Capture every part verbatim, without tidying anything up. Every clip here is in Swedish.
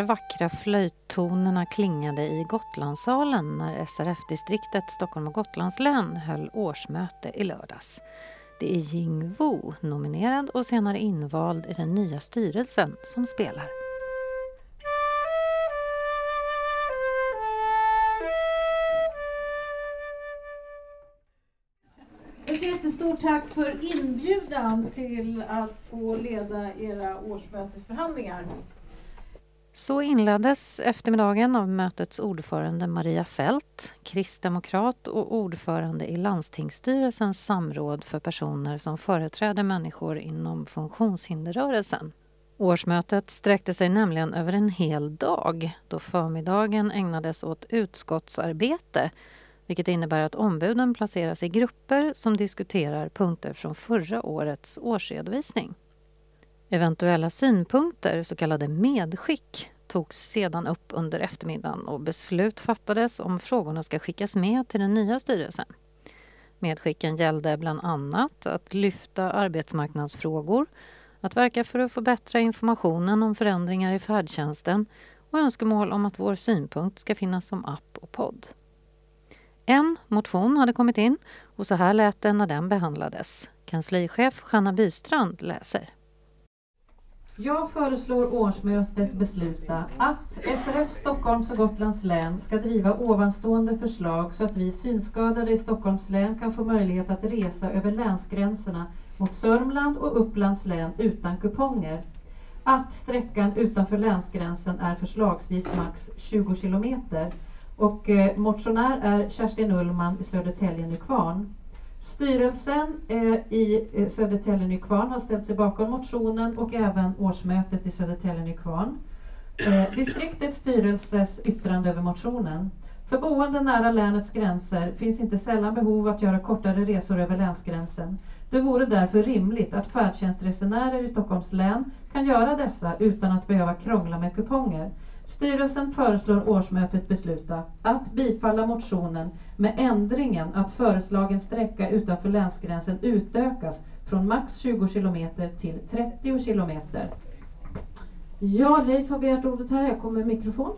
vackra flöjttonerna klingade i Gotlandssalen när S R F-distriktet Stockholm och Gotlands län höll årsmöte i lördags. Det är Jing Wu, nominerad och senare invald i den nya styrelsen, som spelar. Ett jättestort tack för inbjudan till att få leda era årsmötesförhandlingar. Så inleddes eftermiddagen av mötets ordförande Maria Fält, kristdemokrat och ordförande i landstingsstyrelsens samråd för personer som företräder människor inom funktionshinderrörelsen. Årsmötet sträckte sig nämligen över en hel dag, då förmiddagen ägnades åt utskottsarbete, vilket innebär att ombuden placeras i grupper som diskuterar punkter från förra årets årsredovisning. Eventuella synpunkter, så kallade medskick, togs sedan upp under eftermiddagen och beslut fattades om frågorna ska skickas med till den nya styrelsen. Medskicken gällde bland annat att lyfta arbetsmarknadsfrågor, att verka för att förbättra informationen om förändringar i färdtjänsten och önskemål om att vår synpunkt ska finnas som app och podd. En motion hade kommit in och så här lät det när den behandlades. Kanslichef Hanna Bystrand läser. Jag föreslår årsmötet besluta att S R F Stockholms och Gotlands län ska driva ovanstående förslag så att vi synskadade i Stockholms län kan få möjlighet att resa över länsgränserna mot Sörmland och Upplands län utan kuponger. Att sträckan utanför länsgränsen är förslagsvis max tjugo kilometer. Och eh, motionär är Kerstin Ullman i Södertälje Nykvarn. Styrelsen eh, i eh, Södertälje Nykvarn har ställt sig bakom motionen och även årsmötet i Södertälje Nykvarn. Eh, distriktets styrelses yttrande över motionen. För boende nära länets gränser finns inte sällan behov att göra kortare resor över länsgränsen. Det vore därför rimligt att färdtjänstresenärer i Stockholms län kan göra dessa utan att behöva krångla med kuponger. Styrelsen föreslår årsmötet besluta att bifalla motionen med ändringen att föreslagen sträcka utanför länsgränsen utökas från max tjugo kilometer till trettio kilometer. Ja, Leif har begärt ordet här. Jag kommer med mikrofon.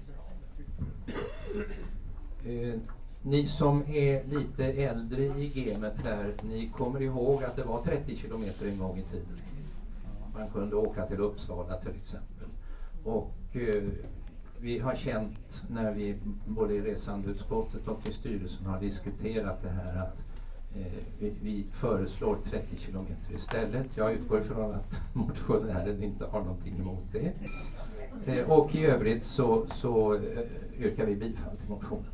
Eh, ni som är lite äldre i gamet här, ni kommer ihåg att det var trettio kilometer en gång i tiden. Man kunde åka till Uppsala till exempel. Och eh, vi har känt när vi både i resandeutskottet och i styrelsen har diskuterat det här att eh, vi, vi föreslår trettio kilometer istället. Jag utgår ifrån att motionären inte har någonting emot det. Eh, och i övrigt så, så eh, yrkar vi bifall till motionen.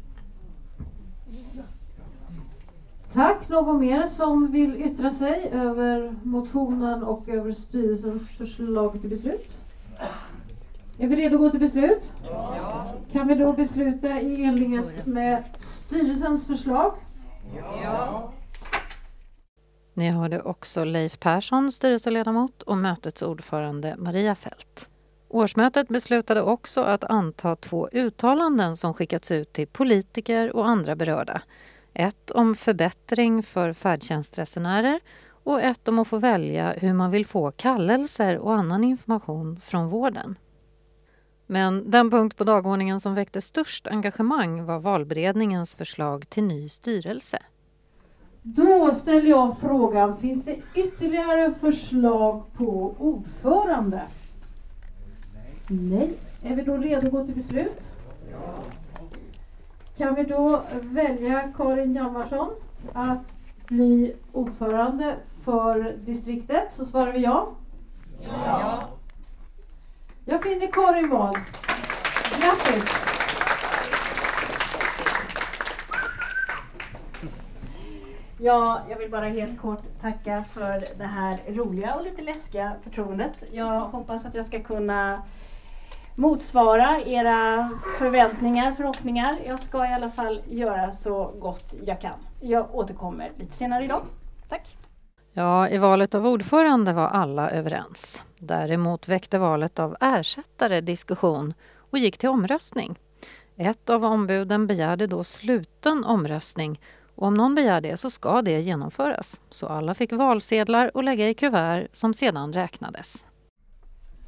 Tack. Någon mer som vill yttra sig över motionen och över styrelsens förslag till beslut? Är vi redo att gå till beslut? Ja. Kan vi då besluta i enlighet med styrelsens förslag? Ja. Ni hörde också Leif Persson, styrelseledamot, och mötets ordförande Maria Fält. Årsmötet beslutade också att anta två uttalanden som skickats ut till politiker och andra berörda. Ett om förbättring för färdtjänstresenärer och ett om att få välja hur man vill få kallelser och annan information från vården. Men den punkt på dagordningen som väckte störst engagemang var valberedningens förslag till ny styrelse. Då ställer jag frågan, finns det ytterligare förslag på ordförande? Nej. Är vi då redo att gå till beslut? Ja. Kan vi då välja Karin Hjalmarsson att bli ordförande för distriktet? Så svarar vi ja. Ja. Jag finner Karin vald. Grattis! Ja, jag vill bara helt kort tacka för det här roliga och lite läskiga förtroendet. Jag hoppas att jag ska kunna motsvara era förväntningar, förhoppningar. Jag ska i alla fall göra så gott jag kan. Jag återkommer lite senare idag. Tack! Ja, i valet av ordförande var alla överens. Däremot väckte valet av ersättare diskussion och gick till omröstning. Ett av ombuden begärde då sluten omröstning, och om någon begär det så ska det genomföras. Så alla fick valsedlar och lägga i kuvert som sedan räknades.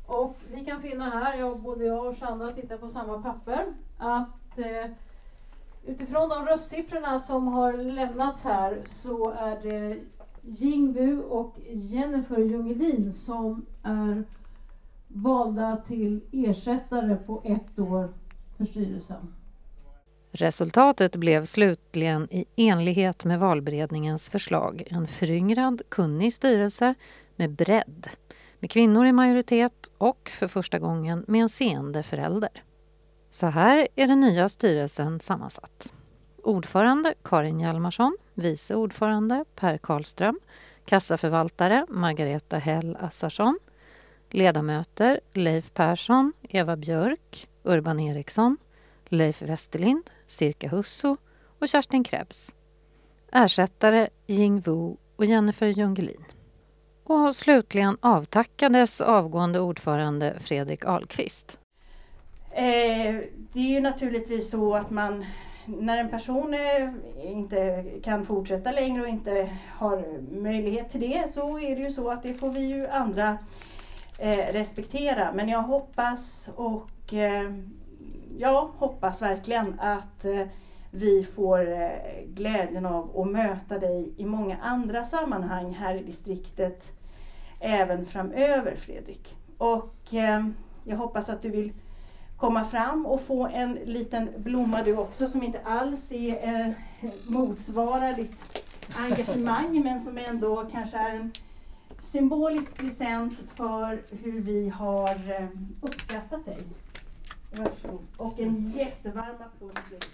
Och vi kan finna här, jag, både jag och Sandra tittar på samma papper, att eh, utifrån de röstsiffrorna som har lämnats här så är det Jingwu och Jennifer Jungelin som är valda till ersättare på ett år för styrelsen. Resultatet blev slutligen i enlighet med valberedningens förslag en föryngrad, kunnig styrelse med bredd, med kvinnor i majoritet och för första gången med en seende förälder. Så här är den nya styrelsen sammansatt. Ordförande Karin Hjalmarsson, vice ordförande Per Karlström, kassaförvaltare Margareta Häll Assarsson, ledamöter Leif Persson, Eva Björk, Urban Eriksson, Leif Westerlind, Sirka Husso och Kerstin Krebs. Ersättare Jingwu och Jennifer Jungelin. Och slutligen avtackades avgående ordförande Fredrik Ahlqvist. Eh, det är ju naturligtvis så att man, när en person eh, inte kan fortsätta längre och inte har möjlighet till det, så är det ju så att det får vi ju andra eh, respektera. Men jag hoppas och eh, jag hoppas verkligen att eh, vi får eh, glädjen av att möta dig i många andra sammanhang här i distriktet även framöver, Fredrik. Och eh, jag hoppas att du vill komma fram och få en liten blomma du också, som inte alls är, eh, motsvarar ditt engagemang men som ändå kanske är en symbolisk present för hur vi har eh, uppskattat dig. Varsågod. Och en jättevarm applåd till dig.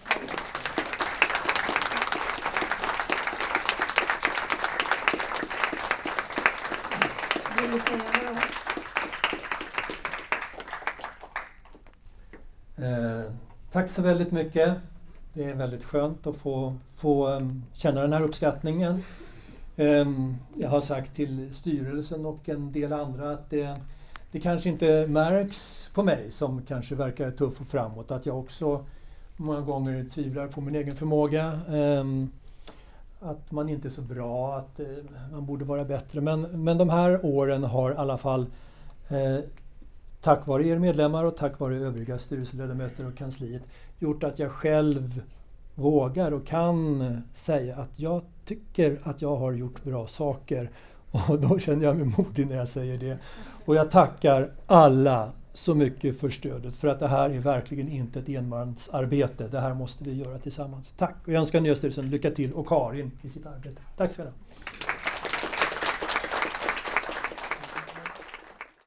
Vill du säga något? Eh, tack så väldigt mycket. Det är väldigt skönt att få, få um, känna den här uppskattningen. Um, jag har sagt till styrelsen och en del andra att det, det kanske inte märks på mig som kanske verkar tuff och framåt. Att jag också många gånger tvivlar på min egen förmåga. Um, att man inte är så bra, att uh, man borde vara bättre. Men, men de här åren har i alla fall uh, tack vare er medlemmar och tack vare övriga styrelseledamöter och kansliet gjort att jag själv vågar och kan säga att jag tycker att jag har gjort bra saker. Och då känner jag mig modig när jag säger det. Och jag tackar alla så mycket för stödet, för att det här är verkligen inte ett enmansarbete. Det här måste vi göra tillsammans. Tack! Och jag önskar nya styrelsen lycka till och Karin i sitt arbete. Tack ska ni ha.